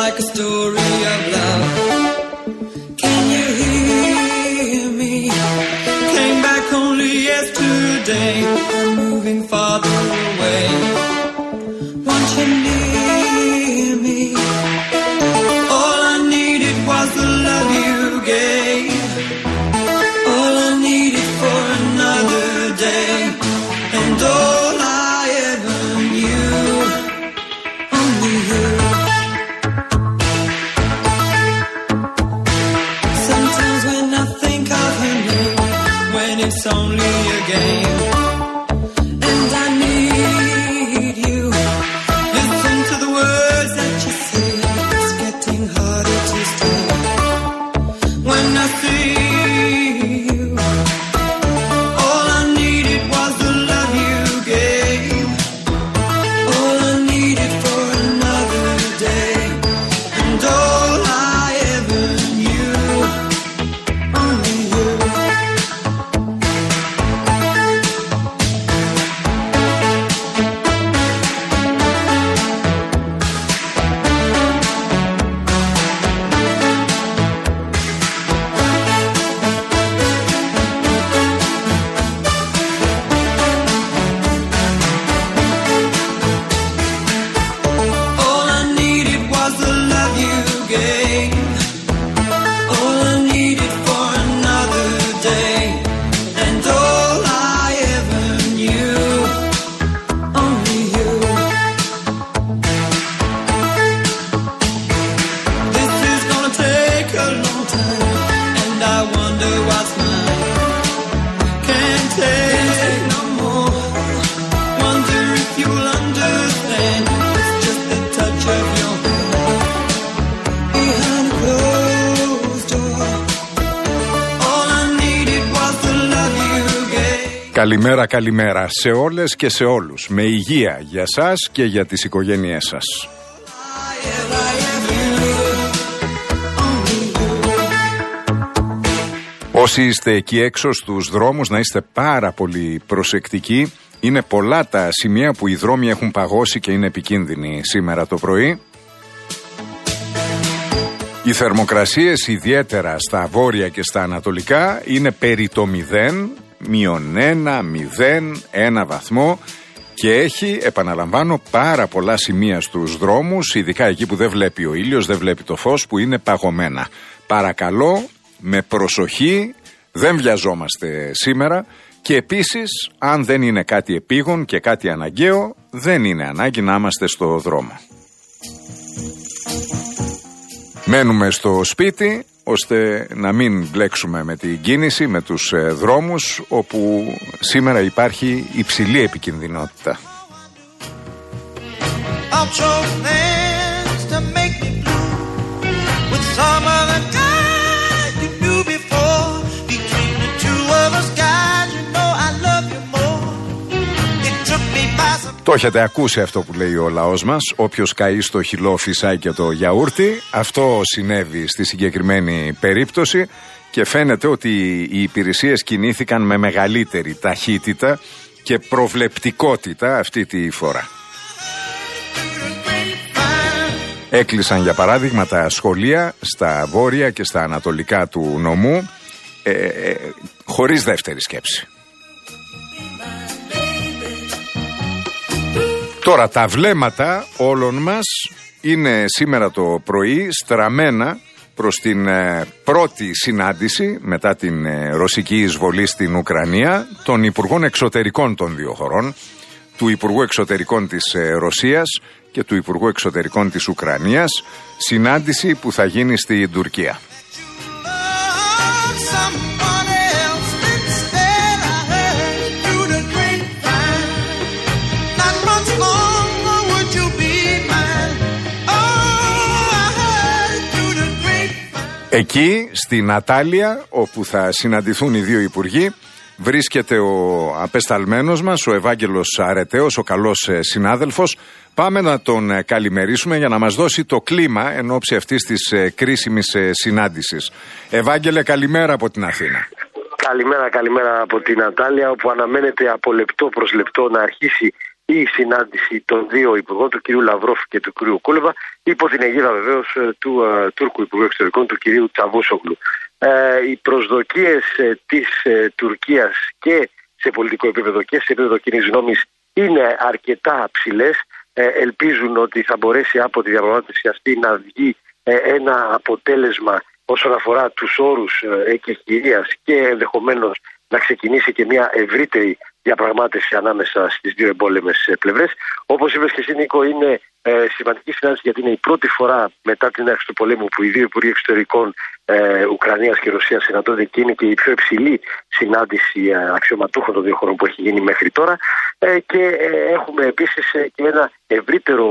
like a story of love. Can you hear me? Came back only yesterday. I'm moving farther away. Want you near me? All I needed was the love you gave. All I needed for another day. And all I ever knew, only you. Sometimes when I think of her name, when it's only a game, and I need you. Listen to the words that you say, it's getting harder to stay. When I see you, all I needed was the love you gave. All I needed for another day, and all I ever knew, only you. All I needed was the love you gave. All I needed for another day, and all I ever knew, only you. This is gonna take a long time, and I wonder what's mine. Can't take no more. Wonder if you'll understand. It's just the touch of your hand behind a closed door. All I needed was the love you gave. Καλημέρα, καλημέρα σε όλες και σε όλους. Με υγεία για σας και για τις οικογένειές σας. Όσοι είστε εκεί έξω στους δρόμους, να είστε πάρα πολύ προσεκτικοί. Είναι πολλά τα σημεία που οι δρόμοι έχουν παγώσει και είναι επικίνδυνοι σήμερα το πρωί. Οι θερμοκρασίες, ιδιαίτερα στα βόρεια και στα ανατολικά, είναι περί το 0, -1, 0, 1 βαθμό, και έχει, επαναλαμβάνω, πάρα πολλά σημεία στους δρόμους, ειδικά εκεί που δεν βλέπει ο ήλιος, δεν βλέπει το φως, που είναι παγωμένα. Παρακαλώ, με προσοχή, δεν βιαζόμαστε σήμερα, και επίσης, αν δεν είναι κάτι επίγον και κάτι αναγκαίο, δεν είναι ανάγκη να είμαστε στο δρόμο. Μένουμε στο σπίτι, ώστε να μην μπλέξουμε με την κίνηση, με τους δρόμους, όπου σήμερα υπάρχει υψηλή επικινδυνότητα. Το έχετε ακούσει αυτό που λέει ο λαός μας, όποιος καεί στο χυλό φυσάει και το γιαούρτι. Αυτό συνέβη στη συγκεκριμένη περίπτωση και φαίνεται ότι οι υπηρεσίες κινήθηκαν με μεγαλύτερη ταχύτητα και προβλεπτικότητα αυτή τη φορά. Έκλεισαν για παράδειγμα τα σχολεία στα βόρεια και στα ανατολικά του νομού χωρίς δεύτερη σκέψη. Τώρα τα βλέμματα όλων μας είναι σήμερα το πρωί στραμμένα προς την πρώτη συνάντηση μετά την ρωσική εισβολή στην Ουκρανία των Υπουργών Εξωτερικών των δύο χωρών, του Υπουργού Εξωτερικών της Ρωσίας και του Υπουργού Εξωτερικών της Ουκρανίας, συνάντηση που θα γίνει στην Τουρκία. Εκεί, στην Ατάλεια, όπου θα συναντηθούν οι δύο υπουργοί, βρίσκεται ο απεσταλμένος μας, ο Ευάγγελος Αρετέος, ο καλός συνάδελφος. Πάμε να τον καλημερίσουμε για να μας δώσει το κλίμα εν ώψη αυτής της κρίσιμης συνάντησης. Ευάγγελε, καλημέρα από την Αθήνα. Καλημέρα από την Ατάλεια, όπου αναμένεται από λεπτό προς λεπτό να αρχίσει η συνάντηση των δύο υπουργών, του κυρίου Λαυρόφ και του κυρίου Κούλεβα, υπό την αιγίδα βεβαίως του Τούρκου Υπουργού Εξωτερικών, του κυρίου Τσαβούσογλου. Οι προσδοκίες της Τουρκίας και σε πολιτικό επίπεδο και σε επίπεδο κοινής γνώμης είναι αρκετά ψηλές. Ελπίζουν ότι θα μπορέσει από τη διαπραγμάτευση αυτή να βγει ένα αποτέλεσμα όσον αφορά τους όρους εκεχηρίας και ενδεχομένως να ξεκινήσει και μια ευρύτερη διαπραγμάτευση ανάμεσα στις δύο εμπόλεμες πλευρές. Όπως είπες και εσύ, Νίκο, είναι σημαντική συνάντηση, γιατί είναι η πρώτη φορά μετά την έναρξη του πολέμου που οι δύο υπουργοί εξωτερικών Ουκρανίας και Ρωσίας συναντώνται, και είναι και η πιο υψηλή συνάντηση αξιωματούχων των δύο χωρών που έχει γίνει μέχρι τώρα. Και έχουμε επίσης και ένα ευρύτερο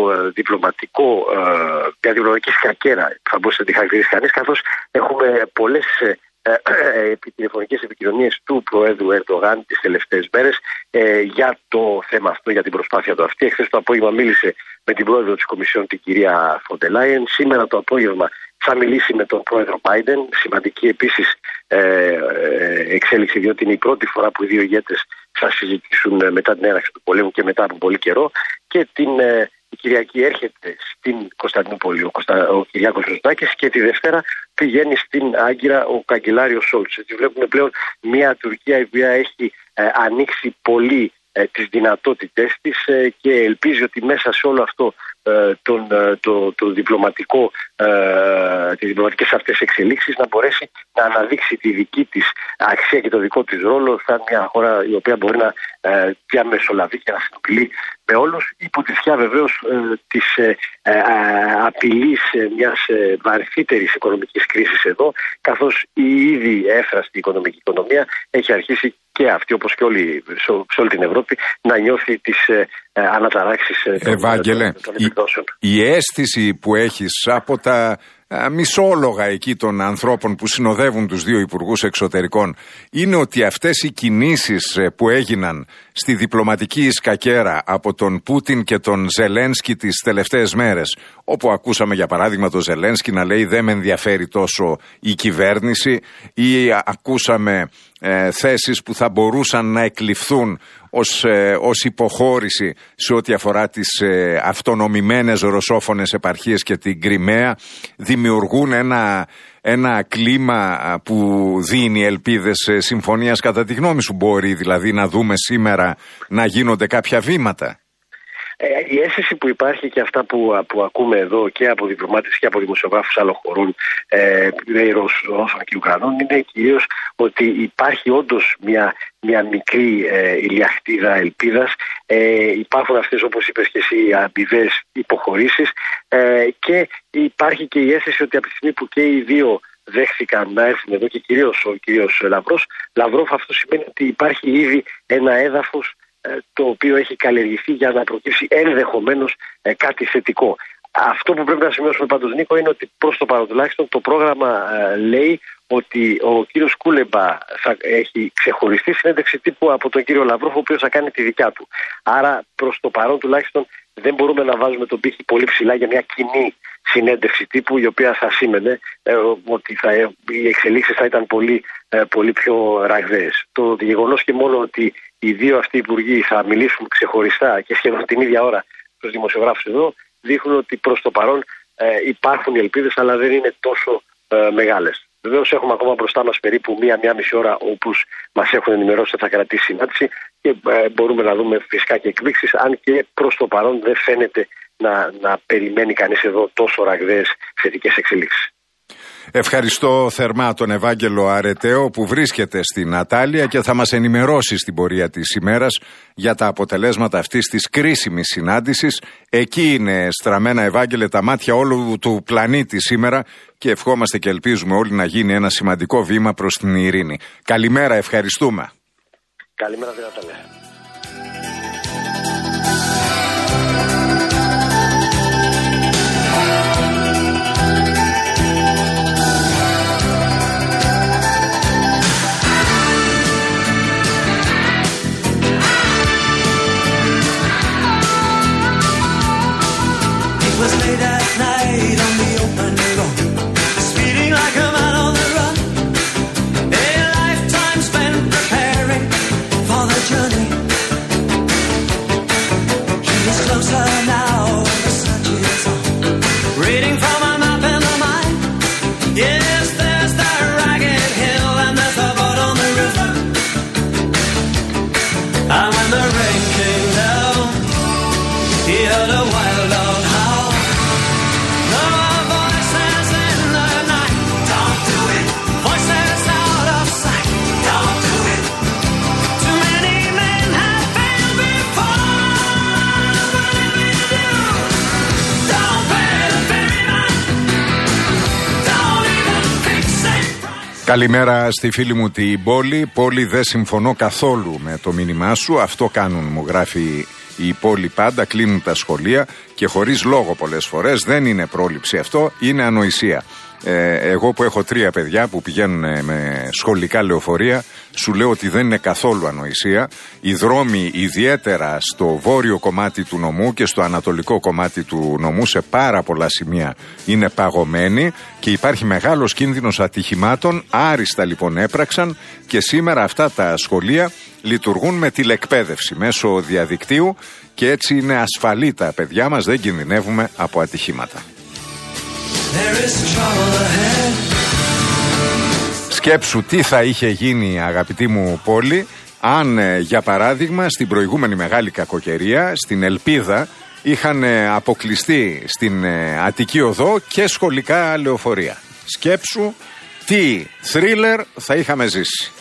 μια διπλωματική σκακέρα, θα μπορούσε να τη χαρακτηρίσει κανείς, καθώς έχουμε πολλές τηλεφωνικές επικοινωνίες του Προέδρου Ερντογάν τις τελευταίες μέρες για το θέμα αυτό, για την προσπάθεια του αυτή. Εχθές το απόγευμα μίλησε με την Πρόεδρο της Κομισιόν, την κυρία Φοντερ Λάιεν. Σήμερα το απόγευμα θα μιλήσει με τον Πρόεδρο Μπάιντεν. Σημαντική επίσης εξέλιξη, διότι είναι η πρώτη φορά που οι δύο ηγέτες θα συζητήσουν μετά την έναρξη του πολέμου και μετά από πολύ καιρό. Και η Κυριακή έρχεται στην Κωνσταντινούπολη ο Κυριάκος Μητσοτάκης και τη Δευτέρα πηγαίνει στην Άγκυρα ο καγκελάριος Σόλτς. Έτσι βλέπουμε πλέον μια Τουρκία η οποία έχει ανοίξει πολύ τις δυνατότητές της και ελπίζει ότι μέσα σε όλο αυτό τις διπλωματικές αυτές εξελίξεις να μπορέσει να αναδείξει τη δική της αξία και το δικό της ρόλο σαν μια χώρα η οποία μπορεί να διαμεσολαβεί και να συνομιλεί με όλους, υπό τη σκιά βεβαίως της απειλής μιας βαθύτερης οικονομικής κρίσης εδώ, καθώς η ήδη έφραστη οικονομική οικονομία έχει αρχίσει και αυτή, όπως και σε όλη την Ευρώπη, να νιώθει τις αναταράξεις Ευάγγελε, η αίσθηση που έχεις από τα μισόλογα εκεί των ανθρώπων που συνοδεύουν τους δύο υπουργούς εξωτερικών είναι ότι αυτές οι κινήσεις που έγιναν στη διπλωματική σκακέρα από τον Πούτιν και τον Ζελένσκι τις τελευταίες μέρες, όπου ακούσαμε για παράδειγμα τον Ζελένσκι να λέει δεν με ενδιαφέρει τόσο η κυβέρνηση, ή ακούσαμε θέσεις που θα μπορούσαν να εκλειφθούν ως υποχώρηση σε ό,τι αφορά τις αυτονομημένες ρωσόφωνες επαρχίες και την Κριμαία, δημιουργούν ένα κλίμα που δίνει ελπίδες συμφωνίας. Κατά τη γνώμη σου μπορεί δηλαδή να δούμε σήμερα να γίνονται κάποια βήματα? Η αίσθηση που υπάρχει και αυτά που ακούμε εδώ και από διπλωμάτες και από δημοσιογράφους άλλων χωρών, Ρώσων και Ουκρανών, είναι κυρίως ότι υπάρχει όντως μια μικρή ηλιακτίδα ελπίδας. Υπάρχουν αυτές, όπως είπες και εσύ, αμοιβές υποχωρήσεις και υπάρχει και η αίσθηση ότι από τη στιγμή που και οι δύο δέχθηκαν να έρθουν εδώ, και κυρίως ο κύριος Λαυρόφ, αυτό σημαίνει ότι υπάρχει ήδη ένα έδαφος το οποίο έχει καλλιεργηθεί για να προκύψει ενδεχομένως κάτι θετικό. Αυτό που πρέπει να σημειώσουμε πάντως, Νίκο, είναι ότι προς το παρόν τουλάχιστον το πρόγραμμα λέει ότι ο κύριος Κούλεμπα θα έχει ξεχωριστή συνέντευξη τύπου από τον κύριο Λαυρόφ, ο οποίος θα κάνει τη δικιά του. Άρα προς το παρόν τουλάχιστον δεν μπορούμε να βάζουμε τον πύχη πολύ ψηλά για μια κοινή συνέντευξη τύπου, η οποία θα σήμαινε ότι οι εξελίξεις θα ήταν πολύ πιο ραγδαίες. Το γεγονός και μόνο ότι οι δύο αυτοί υπουργοί θα μιλήσουν ξεχωριστά και σχεδόν την ίδια ώρα στους δημοσιογράφους εδώ, δείχνουν ότι προς το παρόν υπάρχουν οι ελπίδες, αλλά δεν είναι τόσο μεγάλες. Βεβαίως έχουμε ακόμα μπροστά μας περίπου μία μισή ώρα, όπως μας έχουν ενημερώσει ότι θα κρατήσει συνάντηση, και μπορούμε να δούμε φυσικά και εκπλήξεις, αν και προς το παρόν δεν φαίνεται να περιμένει κανείς εδώ τόσο ραγδαίες θετικές εξελίξεις. Ευχαριστώ θερμά τον Ευάγγελο Αρεταίο που βρίσκεται στην Ατάλεια και θα μας ενημερώσει στην πορεία της ημέρας για τα αποτελέσματα αυτής της κρίσιμης συνάντησης. Εκεί είναι στραμμένα, Ευάγγελε, τα μάτια όλου του πλανήτη σήμερα και ευχόμαστε και ελπίζουμε όλοι να γίνει ένα σημαντικό βήμα προς την ειρήνη. Καλημέρα, ευχαριστούμε. Καλημέρα, Ατάλεια. It was late at night on the open road, speeding like a man on the run. A lifetime spent preparing for the journey. Καλημέρα στη φίλη μου την Πόλη. Πόλη, δεν συμφωνώ καθόλου με το μήνυμά σου. Αυτό κάνουν, μου γράφει η Πόλη πάντα. Κλείνουν τα σχολεία και χωρίς λόγο πολλές φορές. Δεν είναι πρόληψη αυτό, είναι ανοησία. Εγώ που έχω 3 παιδιά που πηγαίνουν με σχολικά λεωφορεία, σου λέω ότι δεν είναι καθόλου ανοησία. Οι δρόμοι, ιδιαίτερα στο βόρειο κομμάτι του νομού και στο ανατολικό κομμάτι του νομού, σε πάρα πολλά σημεία είναι παγωμένοι και υπάρχει μεγάλος κίνδυνος ατυχημάτων. Άριστα λοιπόν έπραξαν και σήμερα αυτά τα σχολεία λειτουργούν με τηλεκπαίδευση μέσω διαδικτύου και έτσι είναι ασφαλή τα παιδιά μας, δεν κινδυνεύουμε από ατυχήματα. Σκέψου τι θα είχε γίνει, αγαπητή μου Πόλη, αν για παράδειγμα στην προηγούμενη μεγάλη κακοκαιρία, στην Ελπίδα, είχαν αποκλειστεί στην Αττική Οδό και σχολικά λεωφορεία. Σκέψου τι θρίλερ θα είχαμε ζήσει.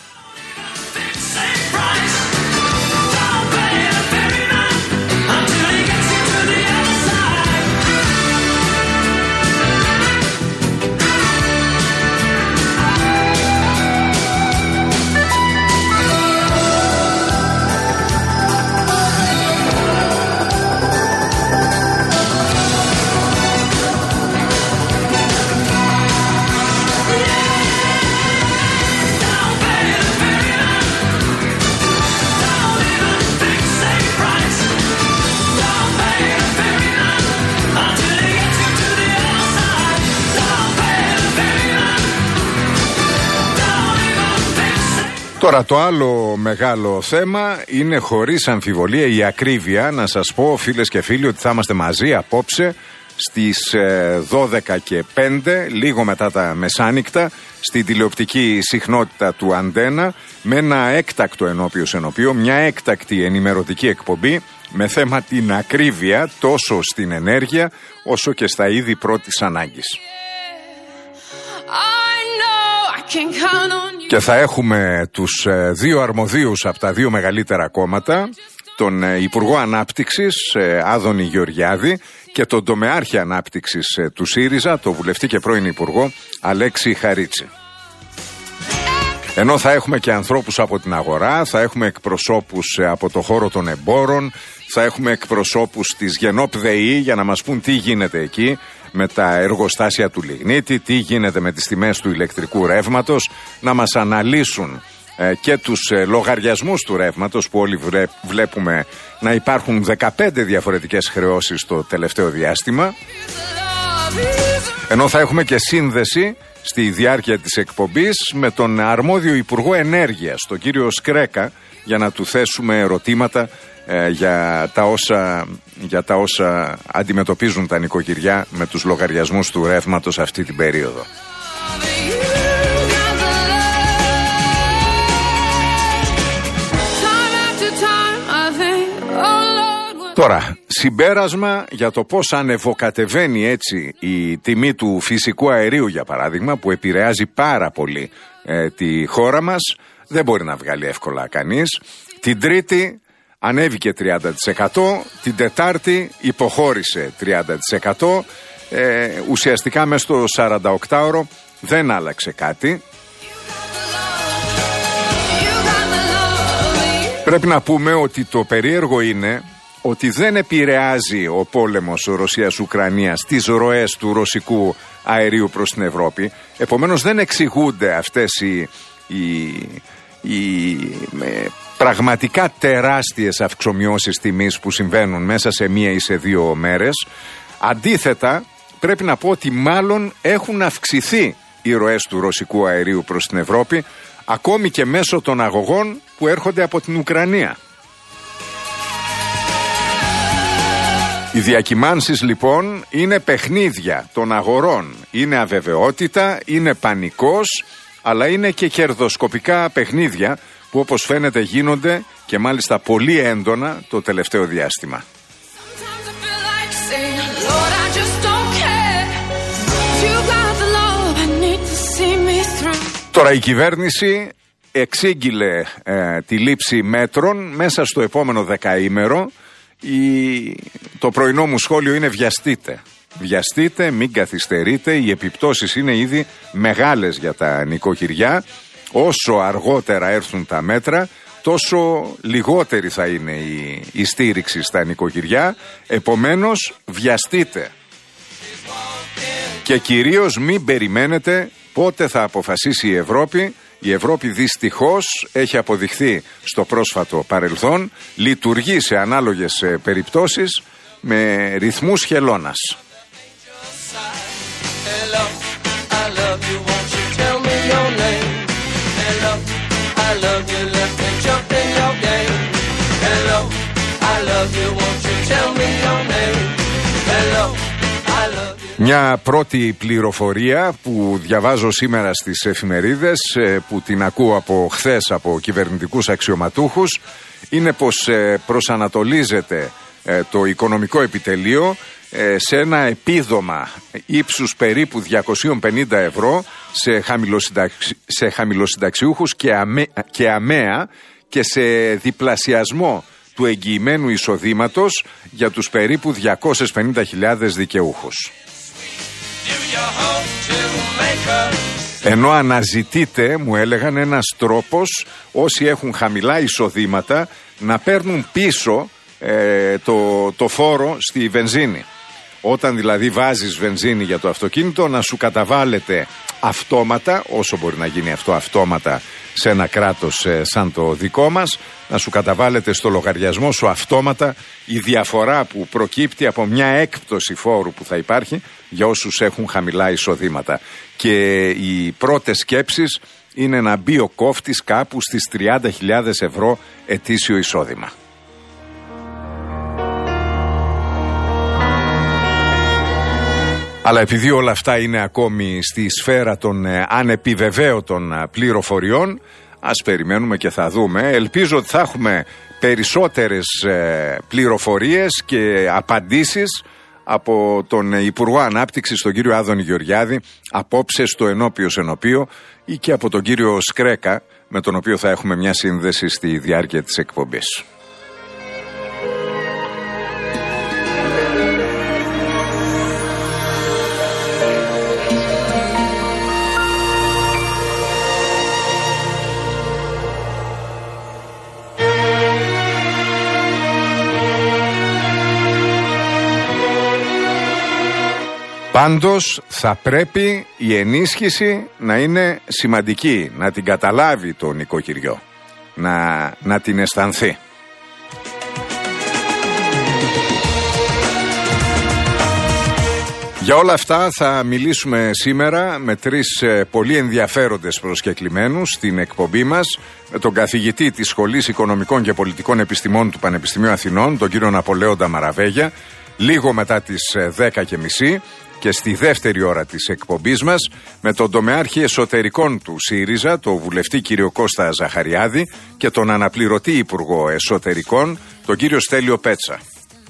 Τώρα το άλλο μεγάλο θέμα είναι χωρίς αμφιβολία η ακρίβεια. Να σας πω, φίλες και φίλοι, ότι θα είμαστε μαζί απόψε στις 12 και 5, λίγο μετά τα μεσάνυχτα, στην τηλεοπτική συχνότητα του Αντένα, με ένα έκτακτο ενώπιο, μια έκτακτη ενημερωτική εκπομπή με θέμα την ακρίβεια τόσο στην ενέργεια όσο και στα είδη πρώτης ανάγκης. Και θα έχουμε τους 2 αρμοδίους από τα 2 μεγαλύτερα κόμματα, τον Υπουργό Ανάπτυξης Άδωνη Γεωργιάδη και τον Τομεάρχη Ανάπτυξης του ΣΥΡΙΖΑ, το βουλευτή και πρώην Υπουργό Αλέξη Χαρίτση. Ενώ θα έχουμε και ανθρώπους από την αγορά, θα έχουμε εκπροσώπους από το χώρο των εμπόρων, θα έχουμε εκπροσώπους της Γενόπ ΔΕΗ για να μας πούν τι γίνεται εκεί με τα εργοστάσια του Λιγνίτη, τι γίνεται με τις τιμές του ηλεκτρικού ρεύματος, να μας αναλύσουν και τους λογαριασμούς του ρεύματος που όλοι βλέπουμε να υπάρχουν 15 διαφορετικές χρεώσεις το τελευταίο διάστημα. Ενώ θα έχουμε και σύνδεση στη διάρκεια της εκπομπής με τον αρμόδιο Υπουργό Ενέργειας, τον κύριο Σκρέκα, για να του θέσουμε ερωτήματα για τα όσα αντιμετωπίζουν τα νοικοκυριά με τους λογαριασμούς του ρεύματος αυτή την περίοδο. Τώρα, συμπέρασμα για το πώς ανεβοκατεβαίνει έτσι η τιμή του φυσικού αερίου, για παράδειγμα, που επηρεάζει πάρα πολύ τη χώρα μας, δεν μπορεί να βγάλει εύκολα κανείς. Την Τρίτη ανέβηκε 30%, την Τετάρτη υποχώρησε 30%, ουσιαστικά μες στο 48ωρο δεν άλλαξε κάτι. Πρέπει να πούμε ότι το περίεργο είναι ότι δεν επηρεάζει ο πόλεμος Ρωσίας-Ουκρανίας τις ροές του ρωσικού αερίου προς την Ευρώπη. Επομένως δεν εξηγούνται αυτές οι πραγματικά τεράστιες αυξομοιώσεις τιμής που συμβαίνουν μέσα σε 1 ή σε 2 μέρες. Αντίθετα, πρέπει να πω ότι μάλλον έχουν αυξηθεί οι ροές του ρωσικού αερίου προς την Ευρώπη, ακόμη και μέσω των αγωγών που έρχονται από την Ουκρανία. Οι διακυμάνσεις λοιπόν είναι παιχνίδια των αγορών, είναι αβεβαιότητα, είναι πανικός, αλλά είναι και κερδοσκοπικά παιχνίδια που όπως φαίνεται γίνονται και μάλιστα πολύ έντονα το τελευταίο διάστημα. Τώρα η κυβέρνηση εξήγηλε τη λήψη μέτρων μέσα στο επόμενο 10ήμερο. Το πρωινό μου σχόλιο είναι βιαστείτε. βιαστείτε, μην καθυστερείτε, οι επιπτώσεις είναι ήδη μεγάλες για τα νοικοκυριά. Όσο αργότερα έρθουν τα μέτρα, τόσο λιγότερη θα είναι η στήριξη στα νοικοκυριά. Επομένως, βιαστείτε. Και κυρίως μην περιμένετε πότε θα αποφασίσει η Ευρώπη. Η Ευρώπη δυστυχώς έχει αποδειχθεί στο πρόσφατο παρελθόν, λειτουργεί σε ανάλογες περιπτώσεις με ρυθμούς χελώνας. Μια πρώτη πληροφορία που διαβάζω σήμερα στις εφημερίδες, που την ακούω από χθες από κυβερνητικούς αξιωματούχους, είναι πως προσανατολίζεται το οικονομικό επιτελείο σε ένα επίδομα ύψους περίπου 250 ευρώ σε χαμηλοσυνταξιούχους και αμαία και σε διπλασιασμό του εγγυημένου εισοδήματος για τους περίπου 250.000 δικαιούχους. Ενώ αναζητείται, μου έλεγαν, ένας τρόπος όσοι έχουν χαμηλά εισοδήματα να παίρνουν πίσω το φόρο στη βενζίνη. Όταν δηλαδή βάζεις βενζίνη για το αυτοκίνητο, να σου καταβάλλεται αυτόματα, όσο μπορεί να γίνει αυτό αυτόματα σε ένα κράτος σαν το δικό μας, να σου καταβάλλεται στο λογαριασμό σου αυτόματα η διαφορά που προκύπτει από μια έκπτωση φόρου που θα υπάρχει για όσους έχουν χαμηλά εισοδήματα. Και οι πρώτες σκέψεις είναι να μπει ο κόφτης κάπου στις 30.000 ευρώ ετήσιο εισόδημα. Αλλά επειδή όλα αυτά είναι ακόμη στη σφαίρα των ανεπιβεβαίωτων πληροφοριών, ας περιμένουμε και θα δούμε. Ελπίζω ότι θα έχουμε περισσότερες πληροφορίες και απαντήσεις από τον Υπουργό Ανάπτυξης, τον κύριο Άδωνη Γεωργιάδη, απόψε στο ενώπιος ενωπίο, ή και από τον κύριο Σκρέκα, με τον οποίο θα έχουμε μια σύνδεση στη διάρκεια της εκπομπής. Πάντως θα πρέπει η ενίσχυση να είναι σημαντική, να την καταλάβει το νοικοκυριό, να την αισθανθεί. Για όλα αυτά θα μιλήσουμε σήμερα με τρεις πολύ ενδιαφέροντες προσκεκλημένους στην εκπομπή μας, με τον καθηγητή της Σχολής Οικονομικών και Πολιτικών Επιστημών του Πανεπιστημίου Αθηνών, τον κύριο Ναπολέοντα Μαραβέγια, λίγο μετά τις 10:30, και στη δεύτερη ώρα της εκπομπής μας με τον τομεάρχη εσωτερικών του ΣΥΡΙΖΑ, τον βουλευτή κύριο Κώστα Ζαχαριάδη, και τον αναπληρωτή υπουργό εσωτερικών, τον κύριο Στέλιο Πέτσα.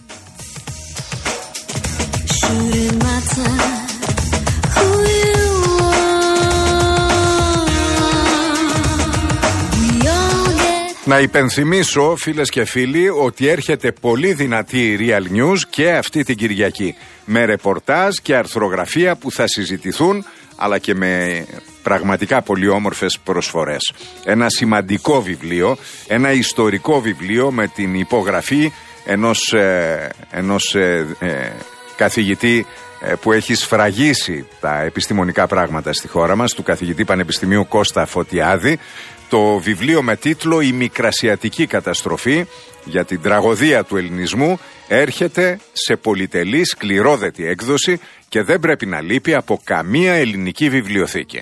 Να υπενθυμίσω, φίλες και φίλοι, ότι έρχεται πολύ δυνατή Real News και αυτή την Κυριακή, με ρεπορτάζ και αρθρογραφία που θα συζητηθούν, αλλά και με πραγματικά πολύ όμορφες προσφορές. Ένα σημαντικό βιβλίο, ένα ιστορικό βιβλίο με την υπογραφή ενός καθηγητή που έχει σφραγίσει τα επιστημονικά πράγματα στη χώρα μας, του καθηγητή Πανεπιστημίου Κώστα Φωτιάδη. Το βιβλίο με τίτλο «Η Μικρασιατική Καταστροφή», για την τραγωδία του ελληνισμού, έρχεται σε πολυτελή σκληρόδετη έκδοση και δεν πρέπει να λείπει από καμία ελληνική βιβλιοθήκη.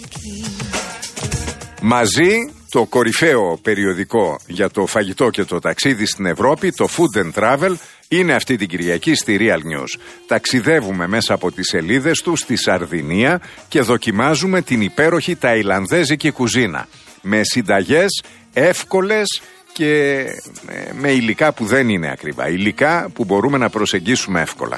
Μαζί το κορυφαίο περιοδικό για το φαγητό και το ταξίδι στην Ευρώπη, το Food and Travel, είναι αυτή την Κυριακή στη Real News. Ταξιδεύουμε μέσα από τις σελίδες του στη Σαρδινία και δοκιμάζουμε την υπέροχη ταϊλανδέζικη κουζίνα, με συνταγές εύκολες και με υλικά που δεν είναι ακριβά, υλικά που μπορούμε να προσεγγίσουμε εύκολα.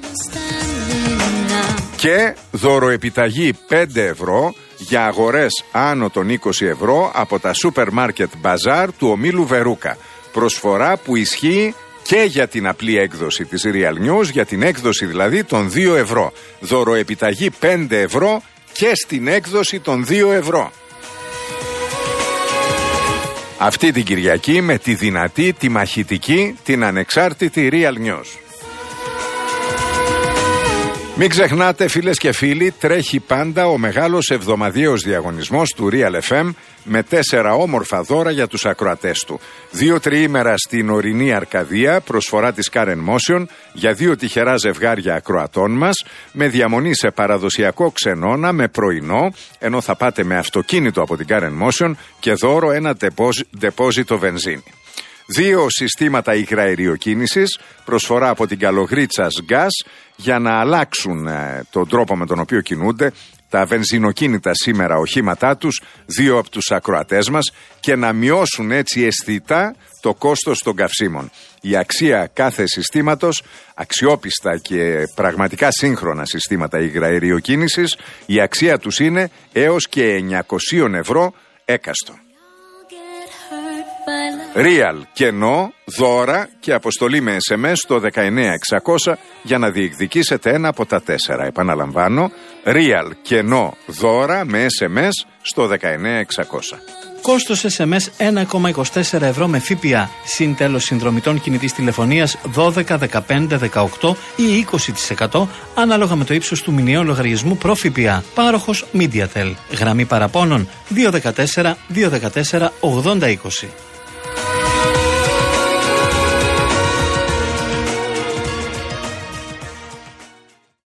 Και δωροεπιταγή 5 ευρώ για αγορές άνω των 20 ευρώ από τα Supermarket Bazaar του ομίλου Βερούκα. Προσφορά που ισχύει και για την απλή έκδοση της Real News, για την έκδοση δηλαδή των 2 ευρώ. Δωροεπιταγή 5 ευρώ και στην έκδοση των 2 ευρώ. Αυτή την Κυριακή με τη δυνατή, τη μαχητική, την ανεξάρτητη Real News. Μην ξεχνάτε, φίλες και φίλοι, τρέχει πάντα ο μεγάλος εβδομαδιαίος διαγωνισμός του Real FM με 4 όμορφα δώρα για τους ακροατές του. 2 τριήμερα στην ορεινή Αρκαδία, προσφορά της Karen Motion για 2 τυχερά ζευγάρια ακροατών μας, με διαμονή σε παραδοσιακό ξενώνα με πρωινό, ενώ θα πάτε με αυτοκίνητο από την Karen Motion και δώρο ένα ντεπόζιτο βενζίνη. 2 συστήματα υγραεριοκίνησης, προσφορά από την Καλογρίτσας Gas για να αλλάξουν τον τρόπο με τον οποίο κινούνται τα βενζινοκίνητα σήμερα οχήματά τους, 2 από τους ακροατές μας, και να μειώσουν έτσι αισθητά το κόστος των καυσίμων. Η αξία κάθε συστήματος, αξιόπιστα και πραγματικά σύγχρονα συστήματα υγραεριοκίνησης, η αξία τους είναι έως και 900 ευρώ έκαστο. Real, κενό, δώρα και αποστολή με SMS στο 19600 για να διεκδικήσετε ένα από τα 4. Επαναλαμβάνω, Real, κενό, δώρα με SMS στο 19600. Κόστος SMS 1,24 ευρώ με ΦΠΑ. Συν τέλος συνδρομητών κινητής τηλεφωνίας 12, 15, 18 ή 20% ανάλογα με το ύψος του μηνιαίου λογαριασμού προ ΦΠΑ. Πάροχος MediaTel. Γραμμή παραπώνων 214 214 8020.